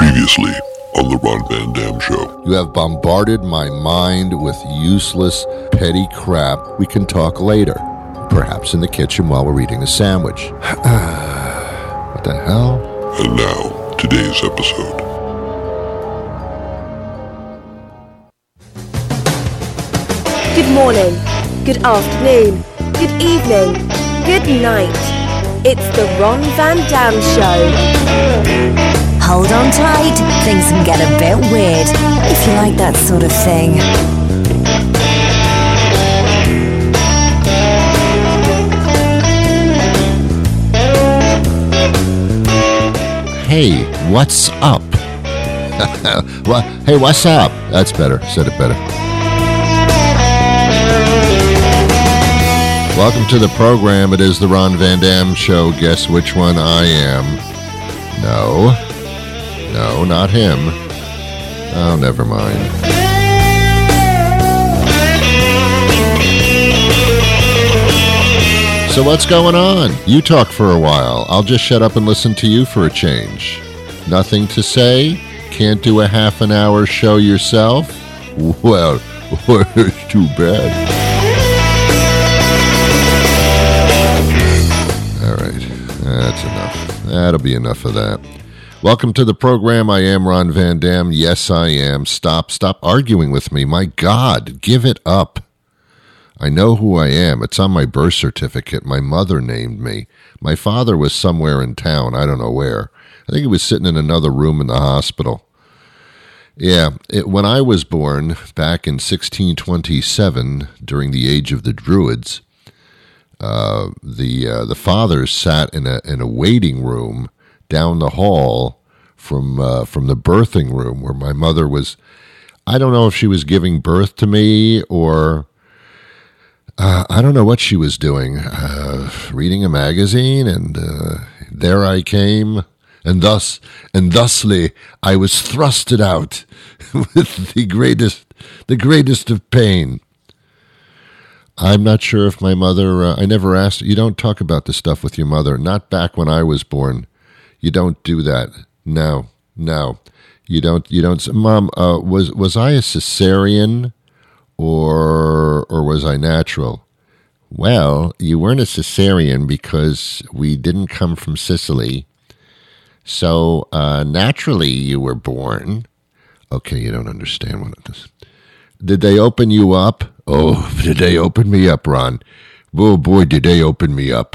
Previously on the Ron Van Dam Show. You have bombarded my mind with useless, petty crap. We can talk later. Perhaps in the kitchen while we're eating a sandwich. What the hell? And now, today's episode. Good morning, good afternoon, good evening, good night. It's the Ron Van Dam Show. Hold on tight, things can get a bit weird, if you like that sort of thing. Hey, what's up? Hey, what's up? That's better. Said it better. Welcome to the program. It is the Ron Van Dam Show. Guess which one I am? No, not him. Oh, never mind. So what's going on? You talk for a while. I'll just shut up and listen to you for a change. Nothing to say? Can't do a half an hour show yourself? Well, it's too bad. All right, that's enough. That'll be enough of that. Welcome to the program. I am Ron Van Dam. Yes, I am. Stop arguing with me. My God, give it up. I know who I am. It's on my birth certificate. My mother named me. My father was somewhere in town. I don't know where. I think he was sitting in another room in the hospital. Yeah, when I was born back in 1627, during the age of the Druids, the fathers sat in a waiting room down the hall from the birthing room where my mother was. I don't know if she was giving birth to me or I don't know what she was doing. Reading a magazine, and there I came, and thusly I was thrusted out with the greatest of pain. I'm not sure if my mother, I never asked, you don't talk about this stuff with your mother, not back when I was born. You don't do that. No, you don't. Mom, was I a cesarean or was I natural? Well, you weren't a cesarean because we didn't come from Sicily. So, naturally you were born. Okay, you don't understand what it is. Did they open you up? Oh, did they open me up, Ron? Oh, boy, did they open me up.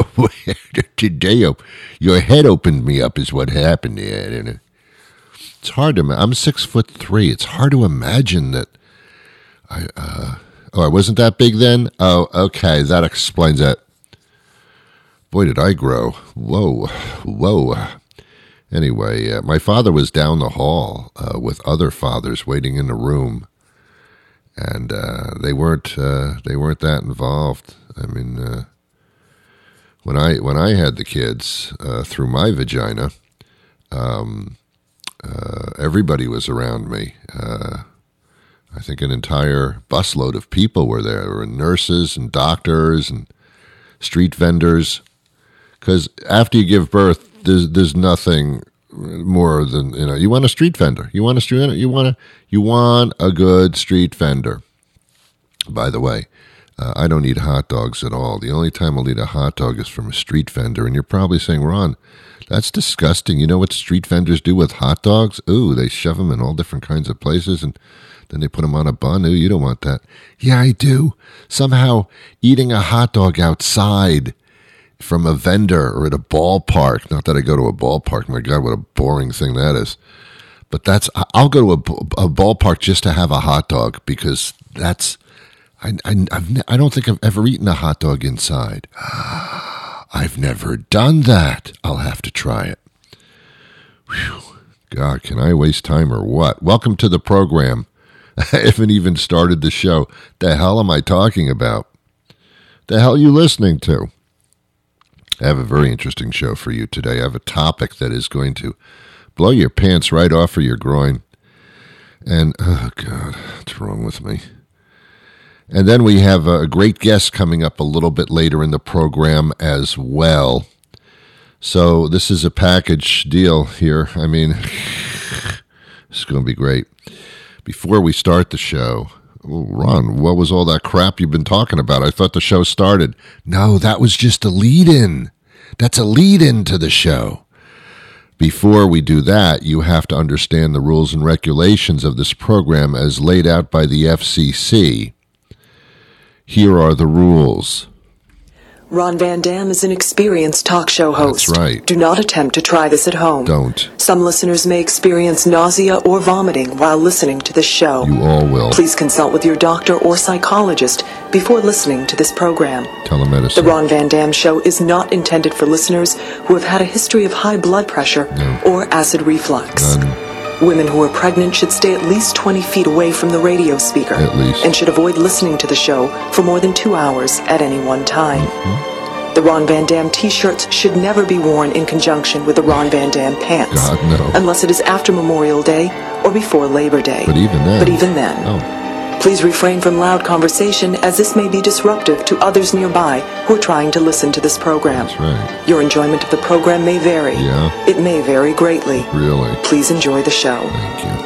Your head opened me up is what happened. Yeah, it's hard to I'm 6'3". It's hard to imagine that I wasn't that big then? Oh, okay, that explains that. Boy, did I grow. Whoa. Anyway, my father was down the hall with other fathers waiting in the room. And they weren't that involved. I mean, when I had the kids through my vagina, everybody was around me. I think an entire busload of people were there. There were nurses and doctors and street vendors. Because after you give birth, there's nothing more than, you want a street vendor. You want a good street vendor. By the way, I don't eat hot dogs at all. The only time I'll eat a hot dog is from a street vendor. And you're probably saying, Ron, that's disgusting. You know what street vendors do with hot dogs? Ooh, they shove them in all different kinds of places and then they put them on a bun. Ooh, you don't want that. Yeah, I do. Somehow eating a hot dog outside from a vendor or at a ballpark. Not that I go to a ballpark. My God, what a boring thing that is. But I'll go to a ballpark just to have a hot dog because that's, I don't think I've ever eaten a hot dog inside. I've never done that. I'll have to try it. Whew. God, can I waste time or what? Welcome to the program. I haven't even started the show. The hell am I talking about? The hell are you listening to? I have a very interesting show for you today. I have a topic that is going to blow your pants right off of your groin. And, oh, God, what's wrong with me? And then we have a great guest coming up a little bit later in the program as well. So this is a package deal here. I mean, This is going to be great. Before we start the show, Ron, what was all that crap you've been talking about? I thought the show started. No, that was just a lead-in. That's a lead-in to the show. Before we do that, you have to understand the rules and regulations of this program as laid out by the FCC. Here are the rules. Ron Van Dam is an experienced talk show host. That's right. Do not attempt to try this at home. Don't. Some listeners may experience nausea or vomiting while listening to this show. You all will. Please consult with your doctor or psychologist before listening to this program. Telemedicine. The Ron Van Dam Show is not intended for listeners who have had a history of high blood pressure or acid reflux. None. Women who are pregnant should stay at least 20 feet away from the radio speaker. At least. And should avoid listening to the show for more than 2 hours at any one time. Mm-hmm. The Ron Van Dam t-shirts should never be worn in conjunction with the Ron Van Dam pants. God, no. Unless it is after Memorial Day or before Labor Day. But even then. Oh. Please refrain from loud conversation, as this may be disruptive to others nearby who are trying to listen to this program. That's right. Your enjoyment of the program may vary. Yeah. It may vary greatly. Really? Please enjoy the show. Thank you.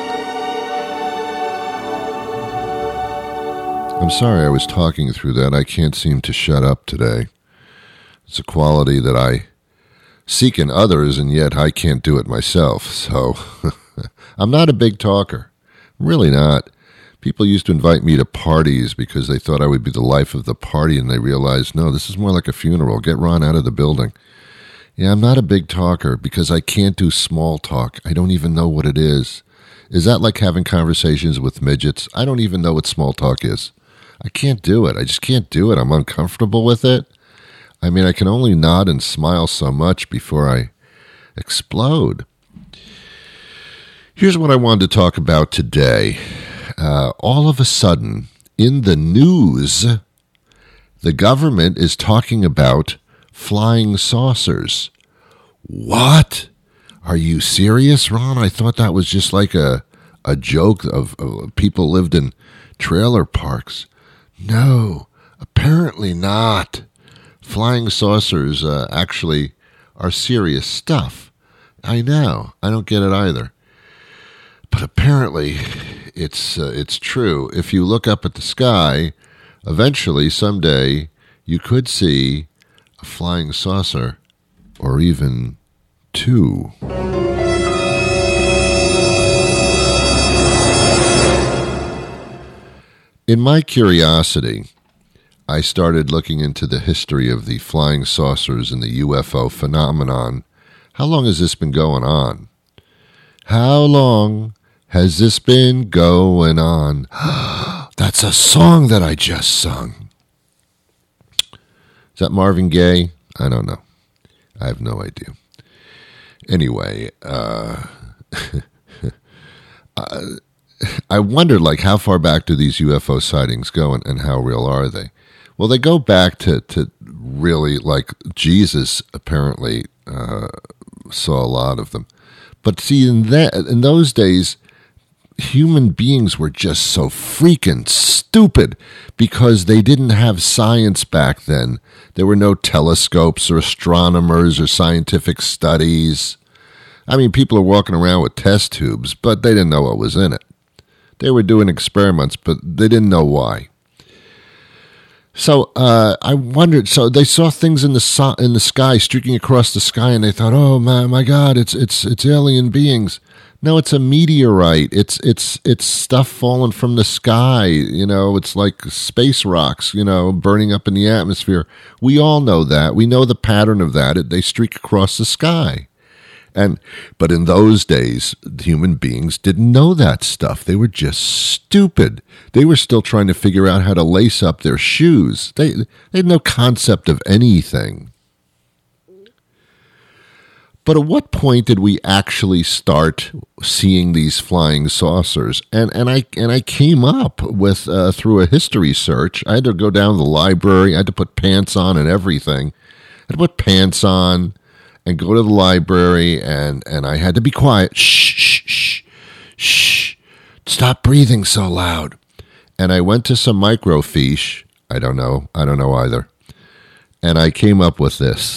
I'm sorry I was talking through that. I can't seem to shut up today. It's a quality that I seek in others, and yet I can't do it myself. So I'm not a big talker. I'm really not. People used to invite me to parties because they thought I would be the life of the party, and they realized, no, this is more like a funeral. Get Ron out of the building. Yeah, I'm not a big talker because I can't do small talk. I don't even know what it is. Is that like having conversations with midgets? I don't even know what small talk is. I can't do it. I just can't do it. I'm uncomfortable with it. I mean, I can only nod and smile so much before I explode. Here's what I wanted to talk about today. All of a sudden, in the news, the government is talking about flying saucers. What? Are you serious, Ron? I thought that was just like a joke of people lived in trailer parks. No, apparently not. Flying saucers actually are serious stuff. I know. I don't get it either. But apparently it's true. If you look up at the sky, eventually, someday, you could see a flying saucer, or even two. In my curiosity, I started looking into the history of the flying saucers and the UFO phenomenon. How long has this been going on? How long has this been going on? That's a song that I just sung. Is that Marvin Gaye? I don't know. I have no idea. Anyway, I wondered, like, how far back do these UFO sightings go and how real are they? Well, they go back to really, like, Jesus apparently saw a lot of them. But see, in those days, human beings were just so freaking stupid because they didn't have science back then. There were no telescopes or astronomers or scientific studies. I mean, people are walking around with test tubes, but they didn't know what was in it. They were doing experiments, but they didn't know why. So I wondered. So they saw things in the sky, streaking across the sky, and they thought, "Oh my God, it's alien beings." No, it's a meteorite. It's stuff falling from the sky. You know, it's like space rocks, you know, burning up in the atmosphere. We all know that. We know the pattern of that. They streak across the sky. But in those days, human beings didn't know that stuff. They were just stupid. They were still trying to figure out how to lace up their shoes. They had no concept of anything. But at what point did we actually start seeing these flying saucers? And I came up with through a history search. I had to go down to the library. I had to put pants on and everything. I had to put pants on and go to the library, and I had to be quiet. Shh. Stop breathing so loud. And I went to some microfiche. I don't know either. And I came up with this.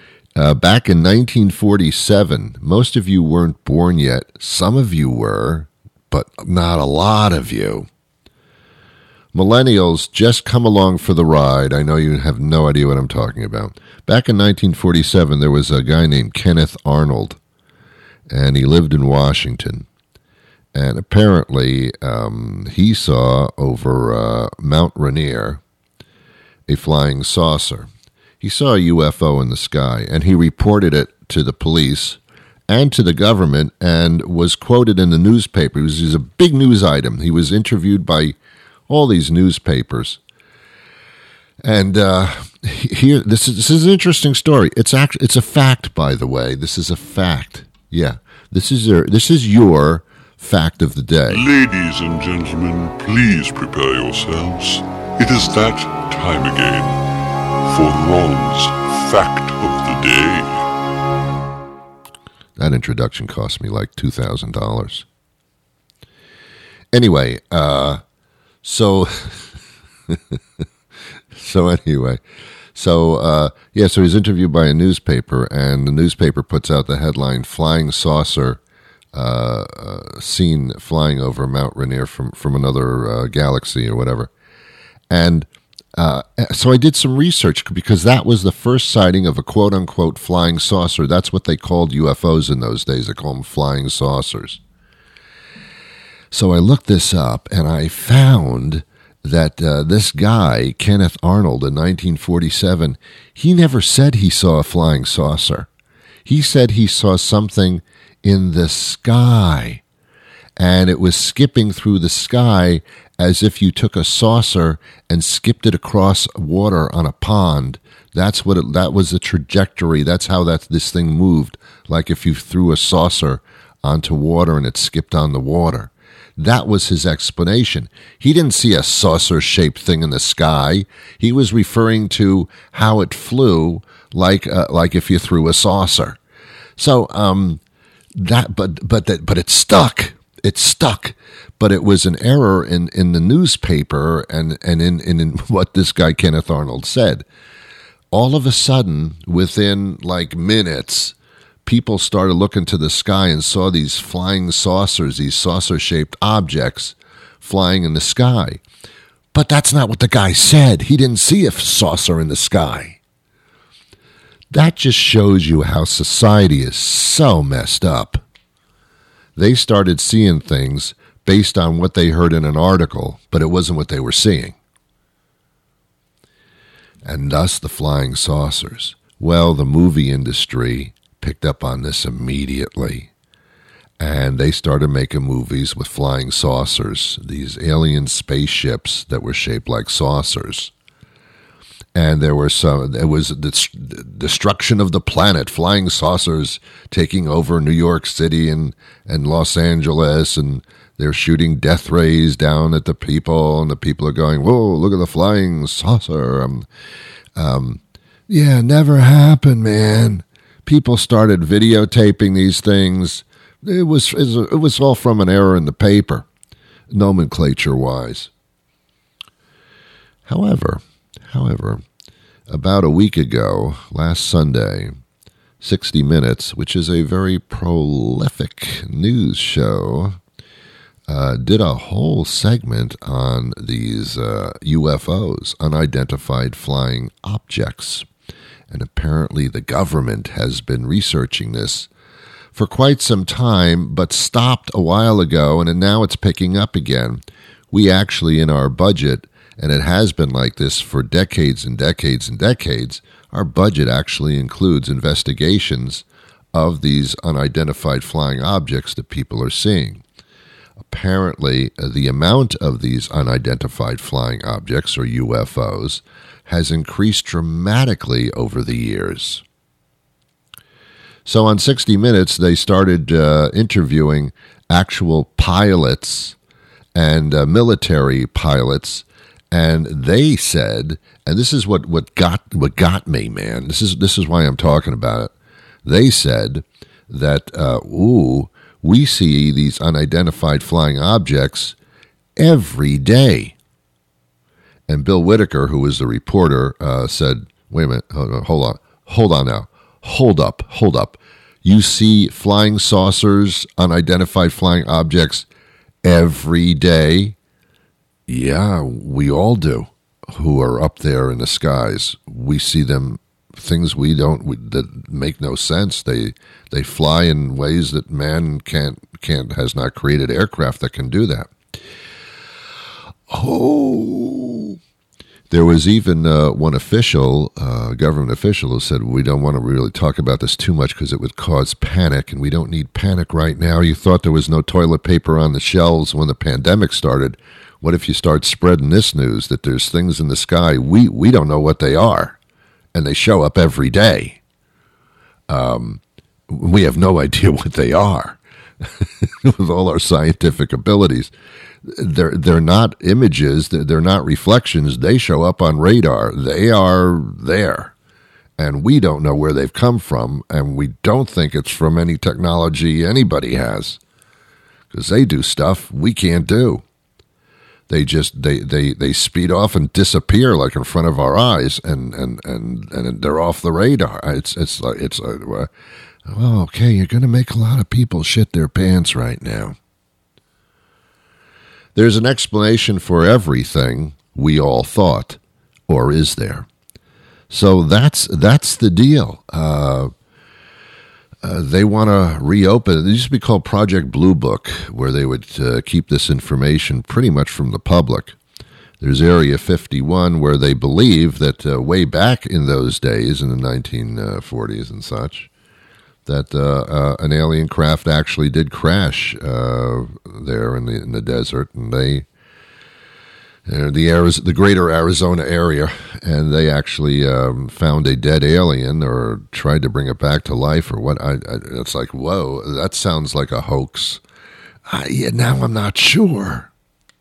Back in 1947, most of you weren't born yet. Some of you were. but not a lot of you. Millennials, just come along for the ride. I know you have no idea what I'm talking about. Back in 1947, there was a guy named Kenneth Arnold, and he lived in Washington. And apparently, he saw over Mount Rainier a flying saucer. He saw a UFO in the sky, and he reported it to the police and to the government, and was quoted in the newspaper. It was a big news item. He was interviewed by all these newspapers. And here, this is an interesting story. It's a fact, by the way. This is a fact. Yeah, this is your fact of the day. Ladies and gentlemen, please prepare yourselves. It is that time again for Ron's Fact of the Day. That introduction cost me like $2,000. Anyway, so he's interviewed by a newspaper, and the newspaper puts out the headline, "Flying Saucer seen flying over Mount Rainier from another galaxy," or whatever. And so I did some research, because that was the first sighting of a quote-unquote flying saucer. That's what they called UFOs in those days. They call them flying saucers. So I looked this up, and I found that this guy, Kenneth Arnold, in 1947, he never said he saw a flying saucer. He said he saw something in the sky, and it was skipping through the sky as if you took a saucer and skipped it across water on a pond. That was the trajectory. That's how this thing moved, like if you threw a saucer onto water and it skipped on the water. That was his explanation. He didn't see a saucer-shaped thing in the sky. He was referring to how it flew, like if you threw a saucer. So but it stuck. It stuck. But it was an error in the newspaper and in what this guy Kenneth Arnold said. All of a sudden, within like minutes, people started looking to the sky and saw these flying saucers, these saucer-shaped objects flying in the sky. But that's not what the guy said. He didn't see a saucer in the sky. That just shows you how society is so messed up. They started seeing things based on what they heard in an article, but it wasn't what they were seeing. And thus the flying saucers. Well, the movie industry picked up on this immediately, and they started making movies with flying saucers, these alien spaceships that were shaped like saucers. And there was the destruction of the planet, flying saucers taking over New York City and Los Angeles, and they're shooting death rays down at the people, and the people are going, "Whoa, look at the flying saucer." Yeah, never happened, man. People started videotaping these things. It was all from an error in the paper, nomenclature-wise. However, about a week ago, last Sunday, 60 Minutes, which is a very prolific news show, did a whole segment on these UFOs, unidentified flying objects. And apparently the government has been researching this for quite some time, but stopped a while ago, and now it's picking up again. We actually, in our budget, and it has been like this for decades and decades and decades, our budget actually includes investigations of these unidentified flying objects that people are seeing. Apparently, the amount of these unidentified flying objects, or UFOs, has increased dramatically over the years. So on 60 Minutes, they started interviewing actual pilots and military pilots, and they said, and this is what got me, man. This is why I'm talking about it. They said that we see these unidentified flying objects every day. And Bill Whitaker, who was the reporter, said, "Wait a minute, hold on now, hold up. You see flying saucers, unidentified flying objects every day? Yeah, we all do. Who are up there in the skies, we see them, things that make no sense. They fly in ways that man has not created aircraft that can do that. Oh, there was even one official, government official, who said, we don't want to really talk about this too much because it would cause panic, and we don't need panic right now. You thought there was no toilet paper on the shelves when the pandemic started. What if you start spreading this news that there's things in the sky, we don't know what they are, and they show up every day. We have no idea what they are with all our scientific abilities. They're not images, they're not reflections. They show up on radar. They are there, and we don't know where they've come from, and we don't think it's from any technology anybody has, because they do stuff we can't do. They just they speed off and disappear like in front of our eyes, and they're off the radar. It's well, okay, you're going to make a lot of people shit their pants right now. There's an explanation for everything, we all thought, or is there? So that's the deal. They want to reopen. It used to be called Project Blue Book, where they would keep this information pretty much from the public. There's Area 51, where they believe that way back in those days, in the 1940s and such, that an alien craft actually did crash there in the desert, and they the greater Arizona area, and they actually found a dead alien or tried to bring it back to life or what. It's like, whoa, that sounds like a hoax. Now I'm not sure.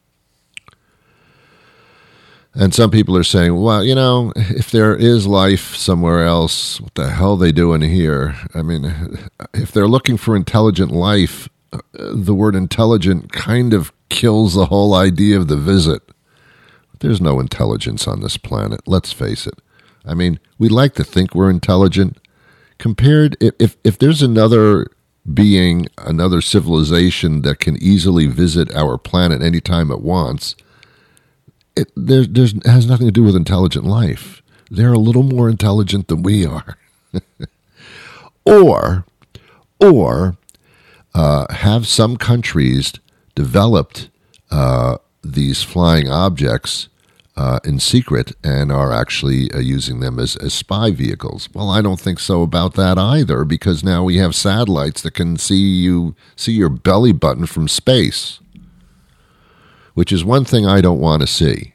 And some people are saying, well, if there is life somewhere else, what the hell are they doing here? I mean, if they're looking for intelligent life, the word intelligent kind of kills the whole idea of the visit. There's no intelligence on this planet, let's face it. I mean, we like to think we're intelligent. Compared, if there's another being, another civilization that can easily visit our planet anytime it wants, it has nothing to do with intelligent life. They're a little more intelligent than we are. or have some countries developed these flying objects in secret and are actually using them as spy vehicles. Well, I don't think so about that either, because now we have satellites that can see your belly button from space, which is one thing I don't want to see.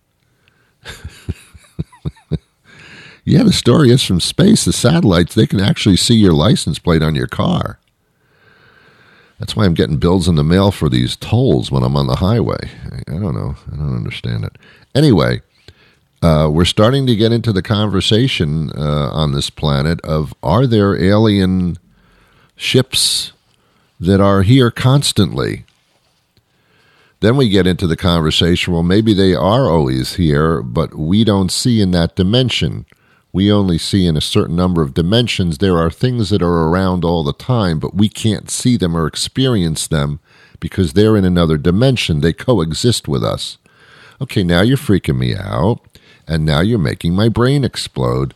Yeah, the story is from space. The satellites, they can actually see your license plate on your car. That's why I'm getting bills in the mail for these tolls when I'm on the highway. I don't know. I don't understand it. Anyway, we're starting to get into the conversation on this planet of, are there alien ships that are here constantly? Then we get into the conversation, well, maybe they are always here, but we don't see in that dimension. We only see in a certain number of dimensions. There are things that are around all the time, but we can't see them or experience them because they're in another dimension. They coexist with us. Okay, now you're freaking me out, and now you're making my brain explode.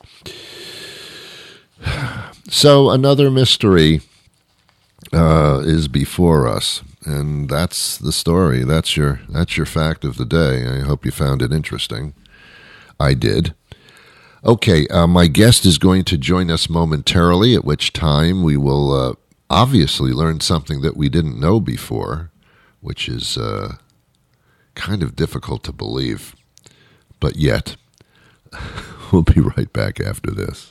So another mystery is before us, and that's the story. That's your fact of the day. I hope you found it interesting. I did. Okay, my guest is going to join us momentarily, at which time we will obviously learn something that we didn't know before, which is kind of difficult to believe. But yet, we'll be right back after this.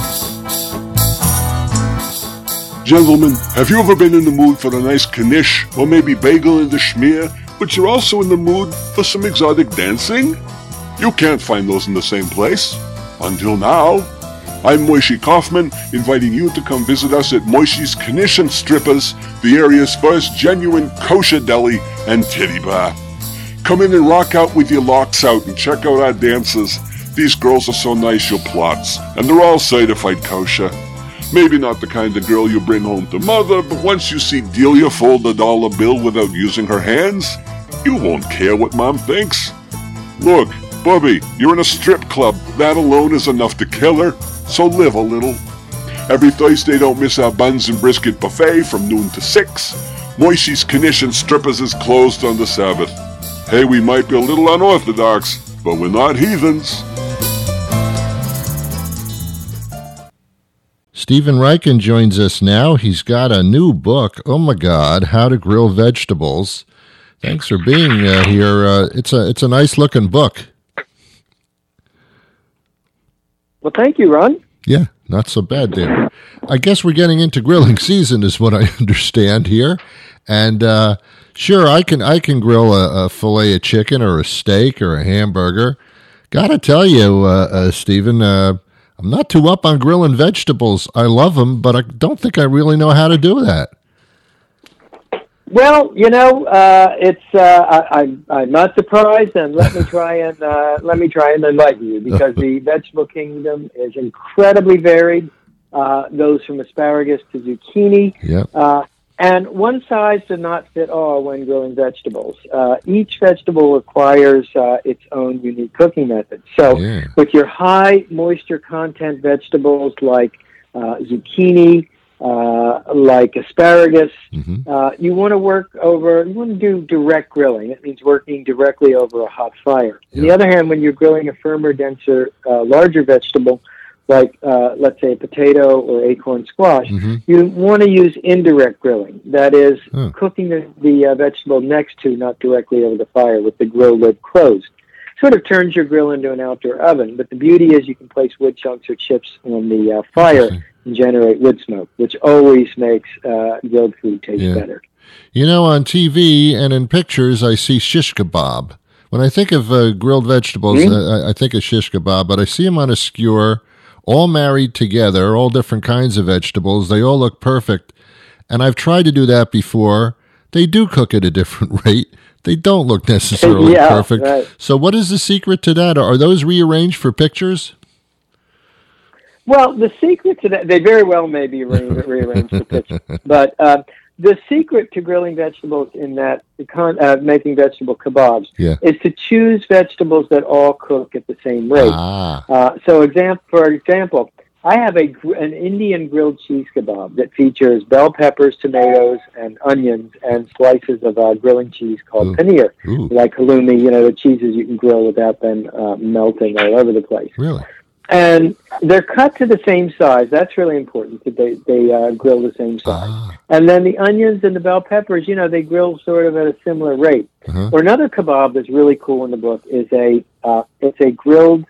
Gentlemen, have you ever been in the mood for a nice knish or maybe bagel in the schmear, but you're also in the mood for some exotic dancing? You can't find those in the same place. Until now. I'm Moishi Kaufman, inviting you to come visit us at Moishi's Knish and Strippers, the area's first genuine kosher deli and titty bar. Come in and rock out with your locks out and check out our dances. These girls are so nice you'll plots, and they're all certified kosher. Maybe not the kind of girl you bring home to mother, but once you see Delia fold a dollar bill without using her hands, you won't care what Mom thinks. Look, Bubby, you're in a strip club. That alone is enough to kill her, so live a little. Every Thursday, don't miss our buns and brisket buffet from noon to 6. Moishy's Knish and Strippers is closed on the Sabbath. Hey, we might be a little unorthodox, but we're not heathens. Stephen Ryken joins us now. He's got a new book, oh my God, How to Grill Vegetables. Thanks for being here. It's a nice-looking book. Well, thank you, Ron. Yeah, not so bad there. I guess we're getting into grilling season is what I understand here. And sure, I can grill a fillet of chicken or a steak or a hamburger. Gotta tell you, Stephen, I'm not too up on grilling vegetables. I love them, but I don't think I really know how to do that. Well, I'm not surprised, and let me try and enlighten you, because the vegetable kingdom is incredibly varied. Goes from asparagus to zucchini, and one size does not fit all when grilling vegetables. Each vegetable requires its own unique cooking method. So, with your high moisture content vegetables like zucchini, like asparagus, you want to do direct grilling. It means working directly over a hot fire. On the other hand, when you're grilling a firmer, denser, larger vegetable, like let's say a potato or acorn squash, you want to use indirect grilling. That is, cooking the vegetable next to, not directly over the fire, with the grill lid closed. Sort of turns your grill into an outdoor oven, but the beauty is you can place wood chunks or chips on the fire and generate wood smoke, which always makes grilled food taste better. You know, on TV and in pictures, I see shish kebab. When I think of grilled vegetables, I think of shish kebab, but I see them on a skewer, all married together, all different kinds of vegetables. They all look perfect. And I've tried to do that before. They do cook at a different rate. They don't look necessarily perfect. Right. So what is the secret to that? Are those rearranged for pictures? Well, the secret to that, they very well may be rearranged for pictures. But the secret to grilling vegetables in that, making vegetable kebabs, is to choose vegetables that all cook at the same rate. For example, I have an Indian grilled cheese kebab that features bell peppers, tomatoes, and onions, and slices of grilling cheese called paneer, like halloumi, the cheeses you can grill without them melting all over the place. Really? And they're cut to the same size. That's really important, that they grill the same size. And then the onions and the bell peppers, they grill sort of at a similar rate. Or another kebab that's really cool in the book is it's a grilled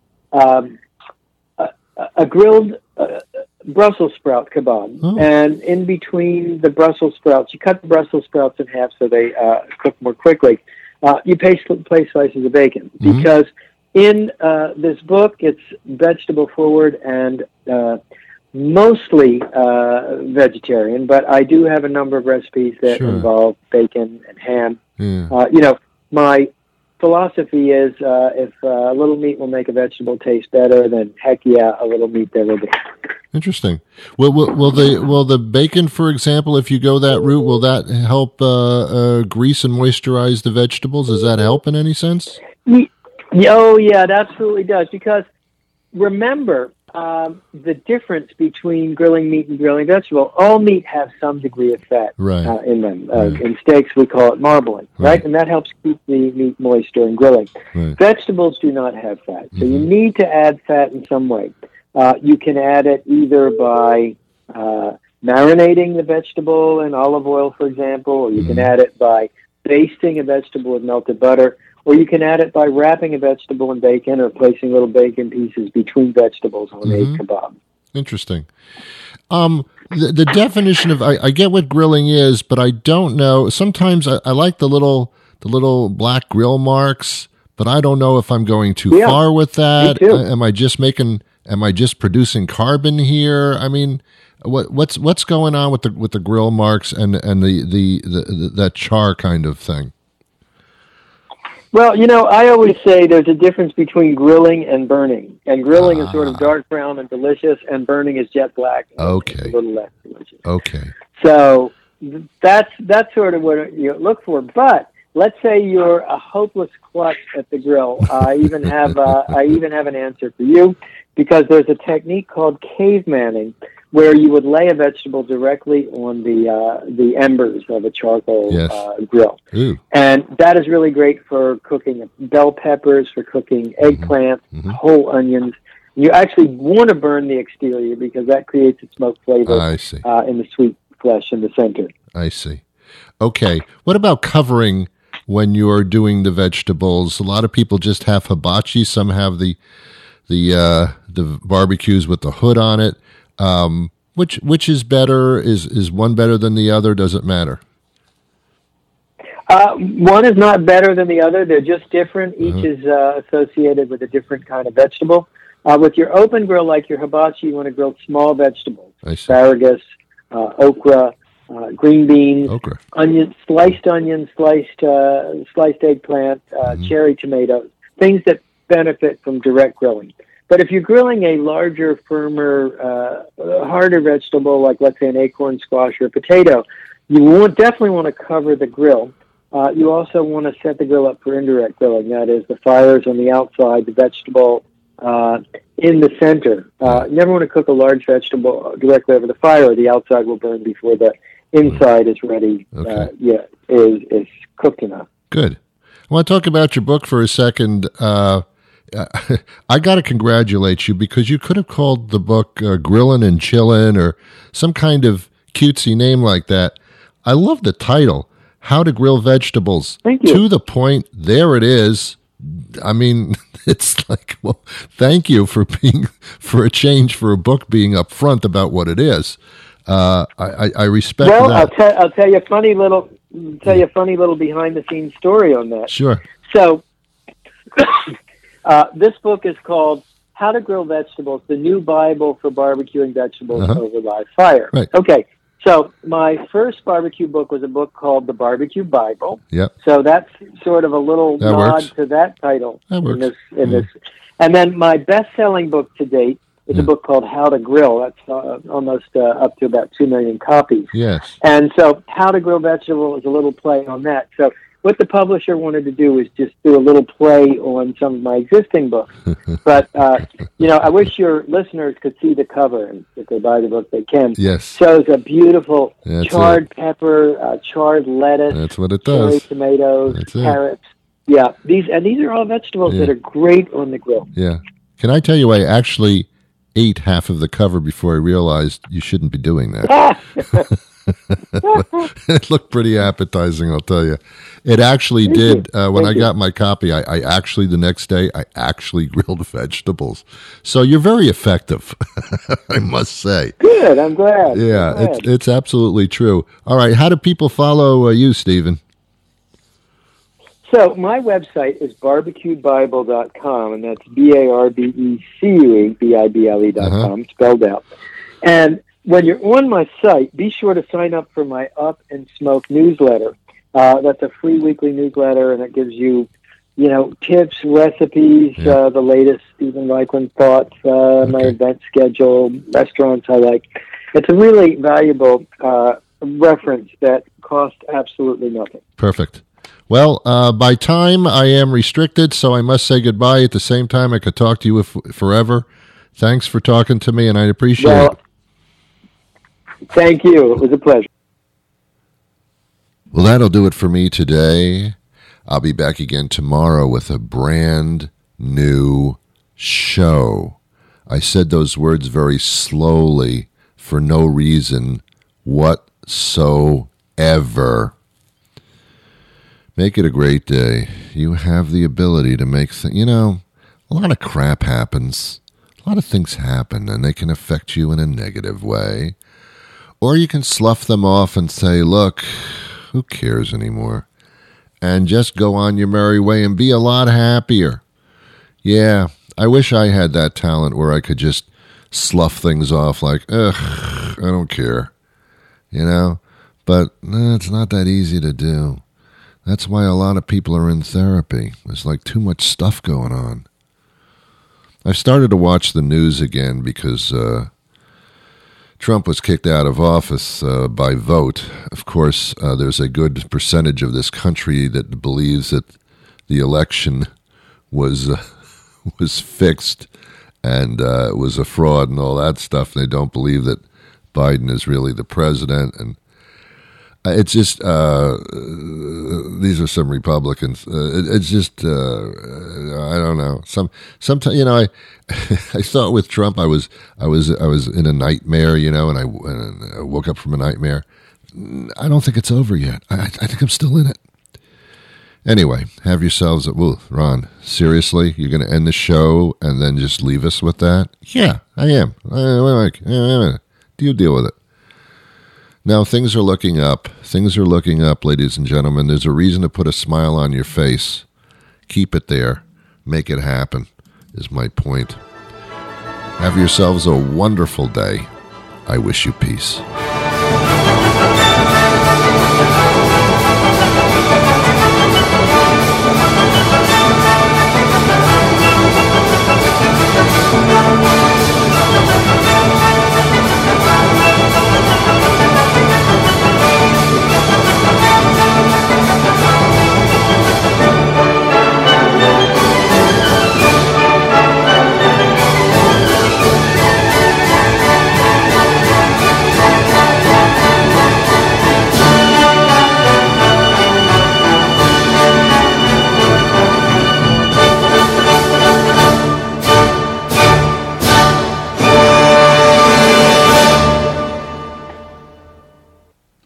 Brussels sprout kebab. And in between the Brussels sprouts, you cut the Brussels sprouts in half so they cook more quickly. You place slices of bacon, because in this book, it's vegetable forward and mostly vegetarian, but I do have a number of recipes that involve bacon and ham. My philosophy is if a little meat will make a vegetable taste better, then heck yeah, a little meat there will be. Interesting. Will the bacon, for example, if you go that route, will that help grease and moisturize the vegetables? Does that help in any sense? Oh, yeah, it absolutely does. Because remember, the difference between grilling meat and grilling vegetable, all meat has some degree of fat in them. In steaks, we call it marbling, right? And that helps keep the meat moist during grilling. Vegetables do not have fat, so you need to add fat in some way. You can add it either by marinating the vegetable in olive oil, for example, or you can add it by basting a vegetable with melted butter, or you can add it by wrapping a vegetable in bacon or placing little bacon pieces between vegetables on a kebab. Interesting. The definition of I get what grilling is, but I don't know. Sometimes I like the little black grill marks, but I don't know if I'm going too far with that. Am I just producing carbon here? I mean, what's going on with the grill marks and the that char kind of thing? Well, I always say there's a difference between grilling and burning. And grilling is sort of dark brown and delicious, and burning is jet black. Okay. A little less delicious. Okay. So that's sort of what you look for. But let's say you're a hopeless klutz at the grill. I even have an answer for you, because there's a technique called cavemanning, where you would lay a vegetable directly on the embers of a charcoal grill. Ooh. And that is really great for cooking bell peppers, for cooking eggplants, whole onions. You actually want to burn the exterior, because that creates a smoke flavor in the sweet flesh in the center. I see. Okay. What about covering when you're doing the vegetables? A lot of people just have hibachi. Some have the barbecues with the hood on it. Which is better? Is one better than the other? Does it matter? One is not better than the other. They're just different. Each is associated with a different kind of vegetable. With your open grill, like your hibachi, you want to grill small vegetables: asparagus, okra, green beans, sliced onions, sliced eggplant, cherry tomatoes, things that benefit from direct grilling. But if you're grilling a larger, firmer, harder vegetable, like let's say an acorn squash or a potato, you definitely want to cover the grill. You also want to set the grill up for indirect grilling. That is, the fire's on the outside, the vegetable in the center. You never want to cook a large vegetable directly over the fire, or the outside will burn before the inside is ready. Is cooked enough. Good. I want to talk about your book for a second. I got to congratulate you, because you could have called the book Grillin' and Chillin' or some kind of cutesy name like that. I love the title, How to Grill Vegetables. Thank you. To the point, there it is. I mean, it's like, well, thank you for a change for a book being upfront about what it is. I respect that. Well, I'll tell you a funny little behind the scenes story on that. Sure. So, this book is called How to Grill Vegetables, the New Bible for Barbecuing Vegetables Over Live Fire. Right. Okay, so my first barbecue book was a book called The Barbecue Bible. Yep. So that's sort of a little nod to that title. That works. In this. And then my best-selling book to date is a book called How to Grill. That's almost up to about 2 million copies. Yes. And so How to Grill Vegetable is a little play on that. So what the publisher wanted to do is just do a little play on some of my existing books. But, I wish your listeners could see the cover, and if they buy the book, they can. Yes. Shows a beautiful charred pepper, charred lettuce. That's what it does. Cherry tomatoes, carrots. Yeah, these are all vegetables that are great on the grill. Yeah. Can I tell you, I actually ate half of the cover before I realized you shouldn't be doing that. It looked pretty appetizing, I'll tell you. It actually did. When I got my copy, I actually, the next day, I actually grilled vegetables. So you're very effective, I must say. Good, I'm glad. Yeah, it's absolutely true. All right, how do people follow you, Stephen? So my website is barbecuebible.com, and that's BARBECUE, BIBLE.com, spelled out. And when you're on my site, be sure to sign up for my Up and Smoke newsletter. That's a free weekly newsletter, and it gives you, tips, recipes, the latest Stephen Reichland thoughts, my event schedule, restaurants I like. It's a really valuable reference that costs absolutely nothing. Perfect. Well, by time, I am restricted, so I must say goodbye. At the same time, I could talk to you forever. Thanks for talking to me, and I appreciate it. Thank you. It was a pleasure. Well, that'll do it for me today. I'll be back again tomorrow with a brand new show. I said those words very slowly for no reason whatsoever. Make it a great day. You have the ability to make things, a lot of crap happens. A lot of things happen, and they can affect you in a negative way. Or you can slough them off and say, look, who cares anymore? And just go on your merry way and be a lot happier. Yeah, I wish I had that talent where I could just slough things off like, ugh, I don't care. But it's not that easy to do. That's why a lot of people are in therapy. There's like too much stuff going on. I've started to watch the news again because Trump was kicked out of office by vote. Of course, there's a good percentage of this country that believes that the election was fixed and it was a fraud and all that stuff. They don't believe that Biden is really the president, and it's just these are some Republicans. It's just I don't know. Sometimes I thought with Trump I was in a nightmare, and I woke up from a nightmare. I don't think it's over yet. I think I'm still in it. Anyway, have yourselves Ron, seriously, you're going to end the show and then just leave us with that? Yeah, I am. You deal with it. Now, things are looking up. Things are looking up, ladies and gentlemen. There's a reason to put a smile on your face. Keep it there. Make it happen, is my point. Have yourselves a wonderful day. I wish you peace.